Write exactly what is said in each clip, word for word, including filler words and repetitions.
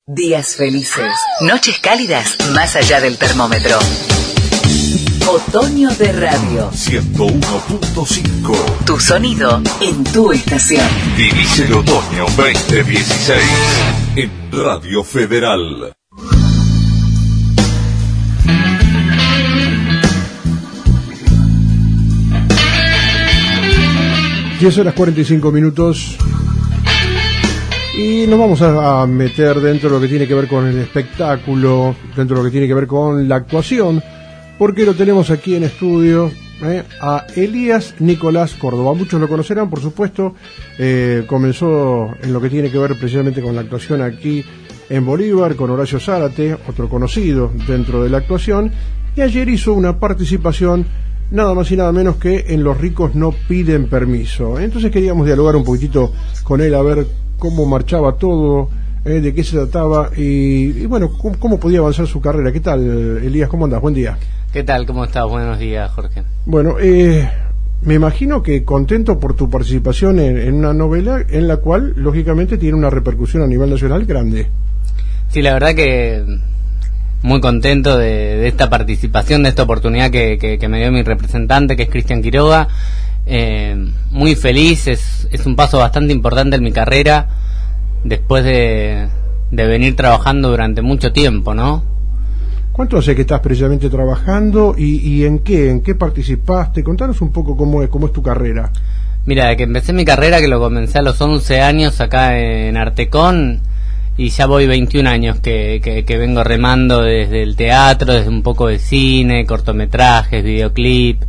Días felices, noches cálidas más allá del termómetro. Otoño de Radio ciento uno punto cinco. Tu sonido en tu estación. Vivís el otoño veinte dieciséis en Radio Federal. diez horas cuarenta y cinco minutos. Y nos vamos a meter dentro de lo que tiene que ver con el espectáculo, dentro de lo que tiene que ver con la actuación, porque lo tenemos aquí en estudio, eh, a Elías Nicolás Córdoba. Muchos lo conocerán, por supuesto. Eh, comenzó en lo que tiene que ver precisamente con la actuación aquí en Bolívar, con Horacio Zárate, otro conocido dentro de la actuación, y ayer hizo una participación nada más y nada menos que en Los ricos no piden permiso. Entonces queríamos dialogar un poquitito con él, a ver cómo marchaba todo, eh, de qué se trataba y, y bueno, cómo, cómo podía avanzar su carrera. ¿Qué tal, Elías? ¿Cómo andás? Buen día. ¿Qué tal? ¿Cómo estás? Buenos días, Jorge. Bueno, eh, me imagino que contento por tu participación en, en una novela en la cual, lógicamente, tiene una repercusión a nivel nacional grande. Sí, la verdad que muy contento de, de esta participación, de esta oportunidad que, que, que me dio mi representante, que es Cristian Quiroga. Eh, muy feliz, es, es un paso bastante importante en mi carrera, después de, de venir trabajando durante mucho tiempo, ¿no? ¿Cuánto hace que estás precisamente trabajando y, y en qué? ¿En qué participaste? Contanos un poco cómo es, cómo es tu carrera. Mira, de que empecé mi carrera, que lo comencé a los once años acá en Artecón, y ya voy veintiún años que, que, que vengo remando desde el teatro, desde un poco de cine, cortometrajes, videoclip.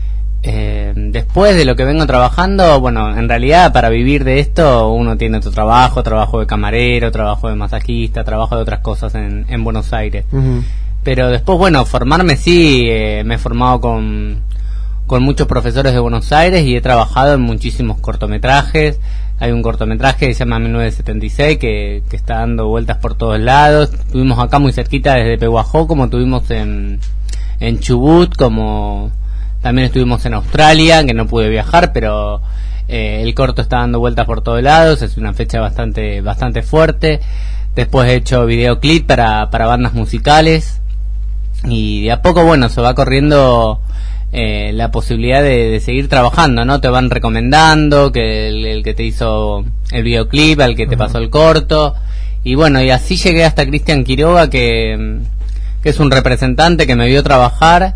Eh, después de lo que vengo trabajando, bueno, en realidad para vivir de esto uno tiene otro trabajo, trabajo de camarero, trabajo de masajista, trabajo de otras cosas en, en Buenos Aires. Uh-huh. Pero después, bueno, formarme sí, eh, me he formado con, con muchos profesores de Buenos Aires y he trabajado en muchísimos cortometrajes. Hay un cortometraje que se llama mil novecientos setenta y seis que, que está dando vueltas por todos lados. Tuvimos acá muy cerquita desde Pehuajó, como tuvimos en, en Chubut, como también estuvimos en Australia, que no pude viajar, pero eh, el corto está dando vueltas por todos lados. Es una fecha bastante bastante fuerte. Después he hecho videoclip para, para bandas musicales y de a poco, bueno, se va corriendo eh, la posibilidad de, de seguir trabajando, ¿no? Te van recomendando que el, el que te hizo el videoclip, al que te pasó el corto, y bueno, y así llegué hasta Cristian Quiroga, que, que es un representante que me vio trabajar,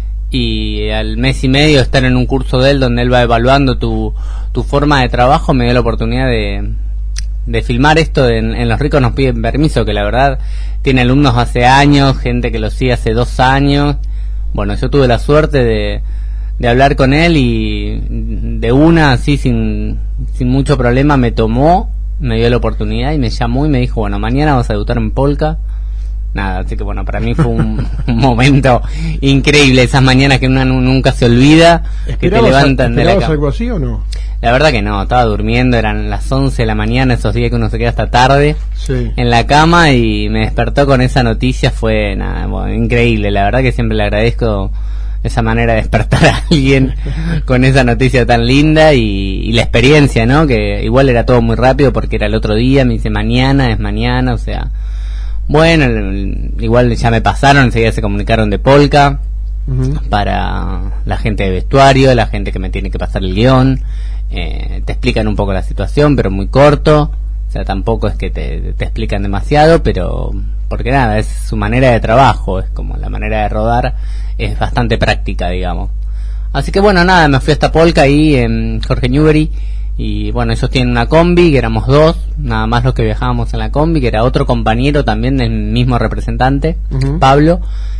y al mes y medio de estar en un curso de él donde él va evaluando tu, tu forma de trabajo, me dio la oportunidad de, de filmar esto en, en Los ricos nos piden permiso, que la verdad tiene alumnos hace años, gente que lo sigue hace dos años. Bueno, yo tuve la suerte de, de hablar con él y de una, así sin, sin mucho problema, me tomó, me dio la oportunidad y me llamó y me dijo, bueno, mañana vas a debutar en Polka. Nada, así que bueno, para mí fue un, un momento increíble, esas mañanas que uno nunca se olvida, que te levantan de la cama. ¿Esperabas algo así o no? La verdad que no, estaba durmiendo, eran las once de la mañana, esos días que uno se queda hasta tarde, sí, en la cama, y me despertó con esa noticia. Fue nada, bueno, increíble, la verdad que siempre le agradezco esa manera de despertar a alguien con esa noticia tan linda, y, y la experiencia, ¿no? Que igual era todo muy rápido porque era el otro día, me dice mañana, es mañana, o sea... Bueno, igual ya me pasaron, enseguida se comunicaron de Polka, uh-huh, para la gente de vestuario, la gente que me tiene que pasar el guión, eh, te explican un poco la situación, pero muy corto, o sea, tampoco es que te, te explican demasiado, pero porque nada, es su manera de trabajo, es como la manera de rodar, es bastante práctica, digamos. Así que bueno, nada, me fui hasta Polka ahí en Jorge Newbery. Y bueno, ellos tienen una combi, que éramos dos, nada más los que viajábamos en la combi, que era otro compañero también del mismo representante, uh-huh, Pablo,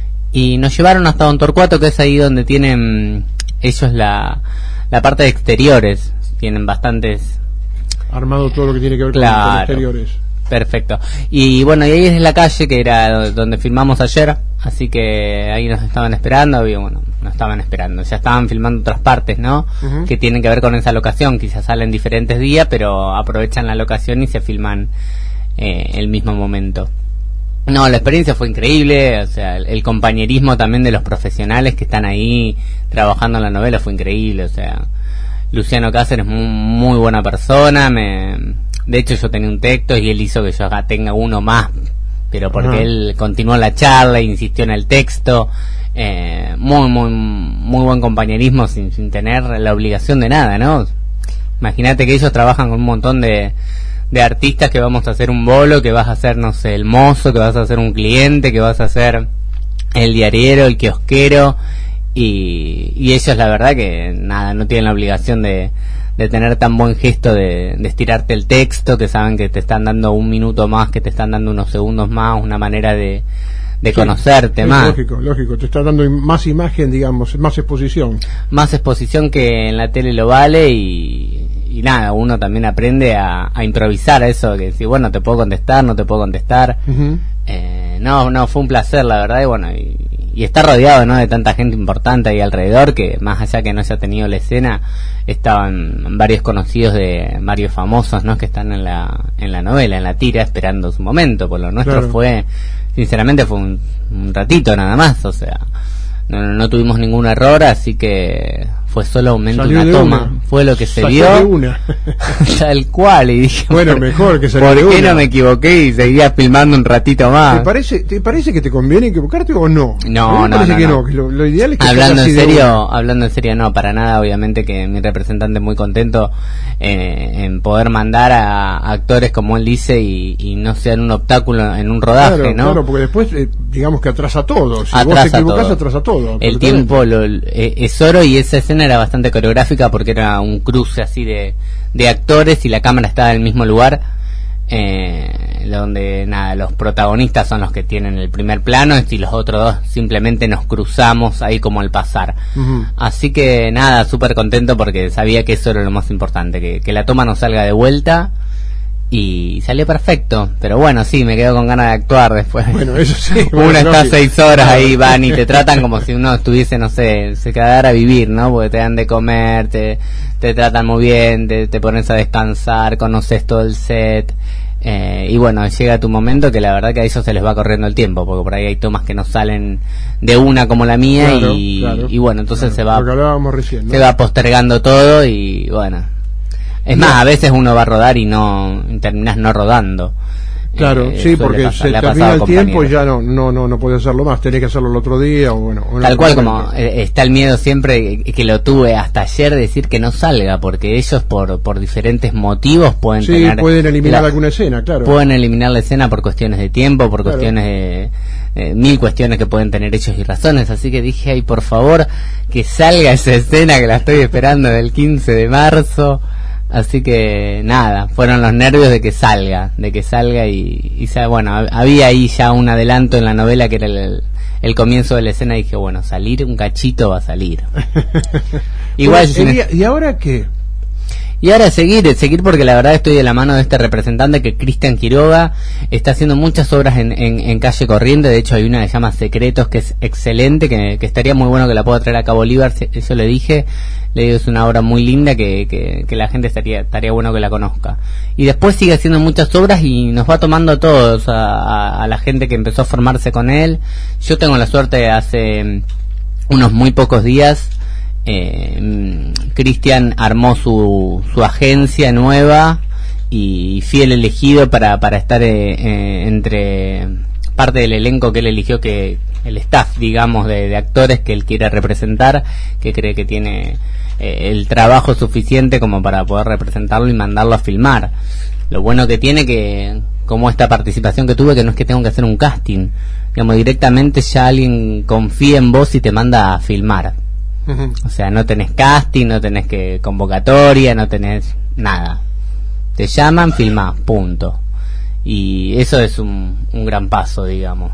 y nos llevaron hasta Don Torcuato, que es ahí donde tienen ellos la, la parte de exteriores, tienen bastantes... Armado todo lo que tiene que ver, claro, con, con exteriores. Perfecto. Y bueno, y ahí es la calle que era donde filmamos ayer, así que ahí nos estaban esperando, y bueno, nos estaban esperando, ya estaban filmando otras partes, ¿no? Uh-huh. Que tienen que ver con esa locación, quizás salen diferentes días, pero aprovechan la locación y se filman eh, el mismo momento. No, la experiencia fue increíble, o sea, el, el compañerismo también de los profesionales que están ahí trabajando en la novela fue increíble, o sea, Luciano Cáceres es muy, muy buena persona, me... De hecho yo tenía un texto y él hizo que yo acá tenga uno más pero porque Ajá. él continuó la charla, insistió en el texto, eh, muy, muy, muy buen compañerismo sin, sin tener la obligación de nada, ¿no? Imagínate que ellos trabajan con un montón de, de artistas, que vamos a hacer un bolo, que vas a hacer, no sé, el mozo, que vas a hacer un cliente, que vas a hacer el diariero, el kiosquero, y, y ellos la verdad que nada, no tienen la obligación de, de tener tan buen gesto de, de estirarte el texto, que saben que te están dando un minuto más, que te están dando unos segundos más, una manera de, de Sí, conocerte es más. Lógico, lógico, te está dando im- más imagen, digamos, más exposición. Más exposición que en la tele lo vale, y, y nada, uno también aprende a, a improvisar eso, que si bueno, te puedo contestar, no te puedo contestar. Ujú. Eh, no, no, fue un placer, la verdad, y bueno, y, y estar rodeado, ¿no?, de tanta gente importante ahí alrededor, que más allá que no haya tenido la escena, estaban varios conocidos de varios famosos, ¿no?, que están en la en la novela, en la tira, esperando su momento. Por lo nuestro Claro. fue, sinceramente, fue un, un ratito nada más, o sea, no, no, no tuvimos ningún error, así que fue solo un Salió una de toma, una. fue lo que se Salió vio. de una. Tal cual, y dije, Bueno, ¿por- mejor que salió ¿por de qué una? no me equivoqué y seguía filmando un ratito más? ¿Te parece, ¿Te parece que te conviene equivocarte o no? No, A mí me no, parece no, que no. no, que lo, lo ideal es que Hablando salga en así de serio, hablando en serio, no, para nada. Obviamente que mi representante muy contento eh, en poder mandar a, a actores, como él dice, y, y no sean un obstáculo en un rodaje, Claro, ¿no? claro, porque después, eh, digamos que atrasa todo. Si vos te Atrasa equivocás, todo. atrasa todo. El absolutamente. tiempo lo, eh, es oro, y esa escena era bastante coreográfica porque era un cruce así de, de actores, y la cámara estaba en el mismo lugar, eh, donde nada, los protagonistas son los que tienen el primer plano, y los otros dos simplemente nos cruzamos ahí como al pasar. Ujú. Así que nada, súper contento porque sabía que eso era lo más importante, que, que la toma no salga de vuelta, y salió perfecto. Pero bueno, sí, me quedo con ganas de actuar después. Bueno, eso sí. Uno bueno, está lógico. seis horas ahí, van y te tratan como si uno estuviese, no sé, se quedara a vivir, ¿no? Porque te dan de comer, te, te tratan muy bien, te, te pones a descansar, conoces todo el set. Eh, y bueno, llega tu momento que la verdad que a ellos se les va corriendo el tiempo, porque por ahí hay tomas que no salen de una como la mía, Claro, y, claro, y bueno, entonces claro, se va lo que hablábamos recién, ¿no? se va postergando todo, y bueno, es más, a veces uno va a rodar y no terminás no rodando. Claro, Eh, sí, suele porque pasar, se le ha termina pasado el a tiempo y compañeros. ya no no no no podés hacerlo más, tenés que hacerlo el otro día o bueno. o en Tal otro cual, momento. como eh, está el miedo siempre, que, que lo tuve hasta ayer, de decir que no salga, porque ellos por por diferentes motivos pueden Sí, tener pueden eliminar la- alguna escena, claro. pueden eliminar la escena por cuestiones de tiempo, por Claro. cuestiones de eh, mil cuestiones que pueden tener hechos y razones. Así que dije, ay, por favor, que salga esa escena, que la estoy esperando del quince de marzo. Así que nada, fueron los nervios de que salga, de que salga y, y sa- bueno, hab- había ahí ya un adelanto en la novela que era el, el, el comienzo de la escena, y dije, bueno, salir un cachito va a salir. Igual, Bueno, si me- Elia, ¿y ahora qué? y ahora seguir, seguir porque la verdad estoy de la mano de este representante, que Cristian Quiroga está haciendo muchas obras en, en, en Calle Corriente. De hecho hay una que se llama Secretos, que es excelente, que, que estaría muy bueno que la pueda traer acá a Bolívar. Se- eso le dije, le digo, es una obra muy linda que, que, que la gente estaría, estaría bueno que la conozca. Y después sigue haciendo muchas obras y nos va tomando a todos, a, a, a la gente que empezó a formarse con él. Yo tengo la suerte de hace mm, unos muy pocos días, Eh, mm, Cristian armó su, su agencia nueva, y fiel elegido para, para estar eh, eh, entre parte del elenco que él eligió, que el staff, digamos, de, de actores que él quiere representar, que cree que tiene eh, el trabajo suficiente como para poder representarlo y mandarlo a filmar. Lo bueno que tiene, que como esta participación que tuve, que no es que tengo que hacer un casting, digamos, directamente ya alguien confía en vos y te manda a filmar. Ujú. O sea, no tenés casting, no tenés que convocatoria, no tenés nada. Te llaman, filmás, punto. Y eso es un, un gran paso, digamos.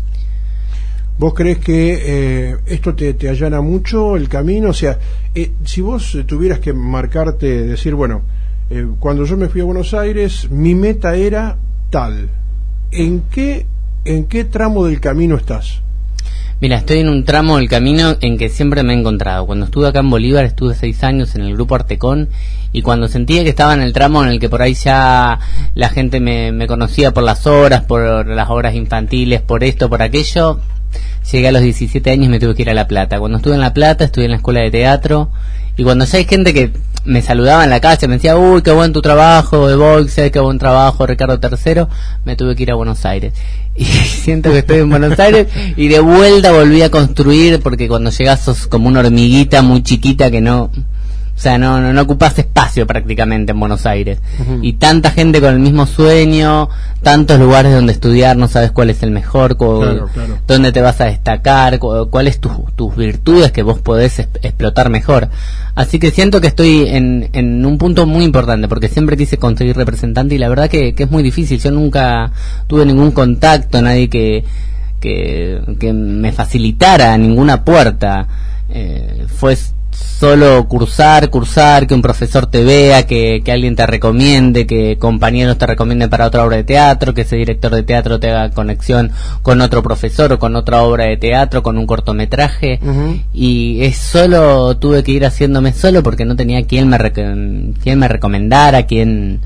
¿Vos crees que eh, esto te, te allana mucho el camino? O sea, eh, si vos eh, tuvieras que marcarte, decir, bueno, eh, cuando yo me fui a Buenos Aires, mi meta era tal. ¿En qué, en qué tramo del camino estás? Mira, estoy en un tramo del camino en que siempre me he encontrado. Cuando estuve acá en Bolívar, estuve seis años en el grupo Artecón, y cuando sentía que estaba en el tramo en el que por ahí ya la gente me, me conocía por las obras, por las obras infantiles, por esto, por aquello, llegué a los diecisiete años y me tuve que ir a La Plata. Cuando estuve en La Plata, estuve en la escuela de teatro, y cuando ya hay gente que me saludaba en la calle, me decía, uy, qué buen tu trabajo de boxe, qué buen trabajo, Ricardo tercero, me tuve que ir a Buenos Aires. Y siento que estoy en Buenos Aires y de vuelta volví a construir, porque cuando llegas sos como una hormiguita muy chiquita que no... O sea, no, no, no ocupás espacio prácticamente en Buenos Aires. Uh-huh. Y tanta gente con el mismo sueño, tantos lugares donde estudiar, no sabes cuál es el mejor, cu- claro, claro. dónde te vas a destacar, cu- cuáles tus tus virtudes que vos podés es- explotar mejor. Así que siento que estoy en, en un punto muy importante, porque siempre quise conseguir representante y la verdad que, que es muy difícil. Yo nunca tuve ningún contacto, nadie que, que, que me facilitara ninguna puerta. Eh, fue solo cursar, cursar, que un profesor te vea, que, que alguien te recomiende, que compañeros te recomienden para otra obra de teatro, que ese director de teatro te haga conexión con otro profesor o con otra obra de teatro, con un cortometraje. Uh-huh. Y es solo, tuve que ir haciéndome solo porque no tenía quien me, rec- quien me recomendara, quien...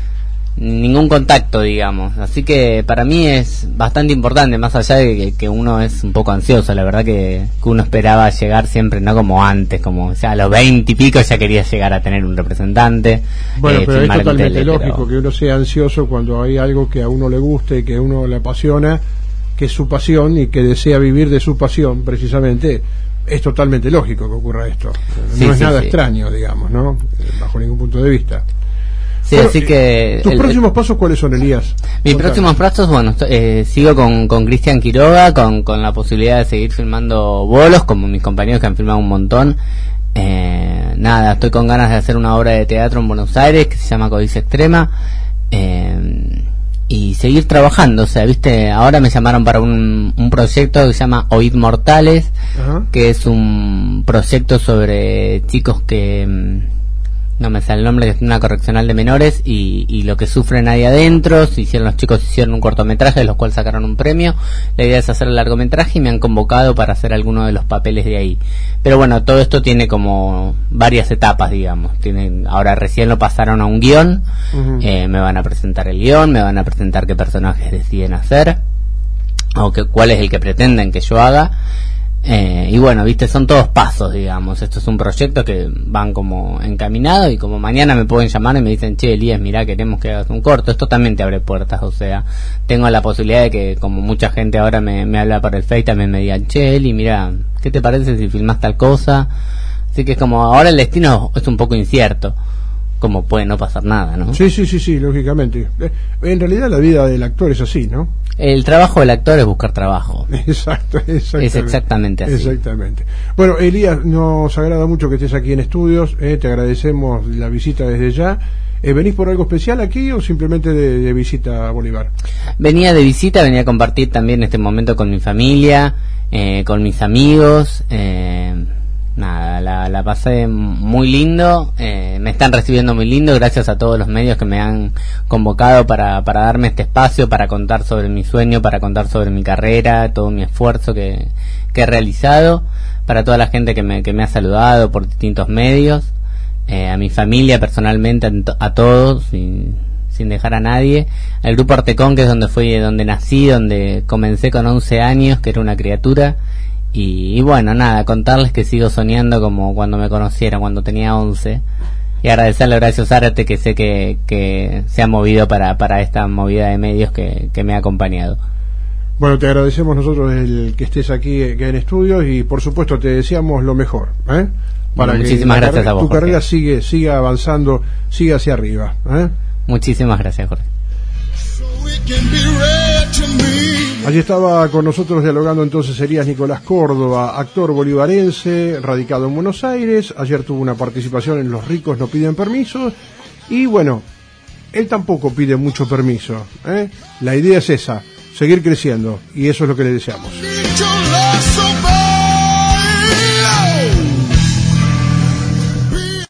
ningún contacto, digamos. Así que para mí es bastante importante, más allá de que, que uno es un poco ansioso. La verdad que, que uno esperaba llegar siempre, no como antes, como o sea, a los veinte y pico ya quería llegar a tener un representante. Bueno, eh, pero es totalmente tele, lógico pero... que uno sea ansioso cuando hay algo que a uno le guste, que a uno le apasiona, que es su pasión y que desea vivir de su pasión, precisamente. Es totalmente lógico que ocurra esto. No sí, es sí, nada sí. extraño, digamos, ¿no? Bajo ningún punto de vista. Sí, bueno, así que... ¿Tus el, próximos pasos cuáles son, Elías? Mis Contame. próximos pasos, bueno, estoy, eh, sigo con con Cristian Quiroga, con, con la posibilidad de seguir filmando bolos, como mis compañeros que han filmado un montón. Eh, nada, estoy con ganas de hacer una obra de teatro en Buenos Aires que se llama Codicia Extrema. Eh, y seguir trabajando, o sea, viste, ahora me llamaron para un, un proyecto que se llama Oíd Mortales, uh-huh. que es un proyecto sobre chicos que... no me sale el nombre, que es una correccional de menores y, y lo que sufren ahí adentro. Se hicieron, los chicos hicieron un cortometraje de los cuales sacaron un premio. La idea es hacer el largometraje y me han convocado para hacer alguno de los papeles de ahí. Pero bueno, todo esto tiene como varias etapas, digamos. Tienen, ahora recién lo pasaron a un guión. Uh-huh. eh, me van a presentar el guión, me van a presentar qué personajes deciden hacer o que, cuál es el que pretenden que yo haga. Eh, y bueno, viste, son todos pasos, digamos. Esto es un proyecto que van como encaminados y como mañana me pueden llamar y me dicen, che, Elías, mirá, queremos que hagas un corto. Esto también te abre puertas, o sea, tengo la posibilidad de que, como mucha gente ahora me, me habla por el Face, también me digan, che, Eli, mirá, ¿qué te parece si filmás tal cosa? Así que es como, ahora el destino es un poco incierto, como puede no pasar nada, ¿no? Sí, sí, sí, sí, lógicamente. En realidad la vida del actor es así, ¿no? El trabajo del actor es buscar trabajo. Exacto, exactamente. Es exactamente así. Exactamente. Bueno, Elías, nos agrada mucho que estés aquí en estudios, eh, te agradecemos la visita desde ya. Eh, ¿Venís por algo especial aquí o simplemente de, de visita a Bolívar? Venía de visita, venía a compartir también este momento con mi familia, eh, con mis amigos. Eh, nada, la, la pasé muy lindo, eh, me están recibiendo muy lindo, gracias a todos los medios que me han convocado para, para darme este espacio, para contar sobre mi sueño, para contar sobre mi carrera, todo mi esfuerzo que, que he realizado, para toda la gente que me, que me ha saludado por distintos medios, eh, a mi familia personalmente, a, a todos, sin, sin dejar a nadie, al grupo Artecón, que es donde fui, donde nací, donde comencé con once años, que era una criatura. Y, y bueno, nada, contarles que sigo soñando como cuando me conocieron, cuando tenía once. Y agradecerle a Horacio Zárate, que sé que, que se ha movido para, para esta movida de medios que, que me ha acompañado. Bueno, te agradecemos nosotros el que estés aquí en estudios y por supuesto te deseamos lo mejor, ¿eh? Para bueno, muchísimas que gracias carrera, a vos, tu Jorge. carrera sigue, siga avanzando, siga hacia arriba, ¿eh? Muchísimas gracias, Jorge. Allí estaba con nosotros dialogando entonces Elías Nicolás Córdoba, actor bolivarense, radicado en Buenos Aires. Ayer tuvo una participación en Los ricos no piden permiso. Y bueno, él tampoco pide mucho permiso, ¿eh? La idea es esa, seguir creciendo. Y eso es lo que le deseamos.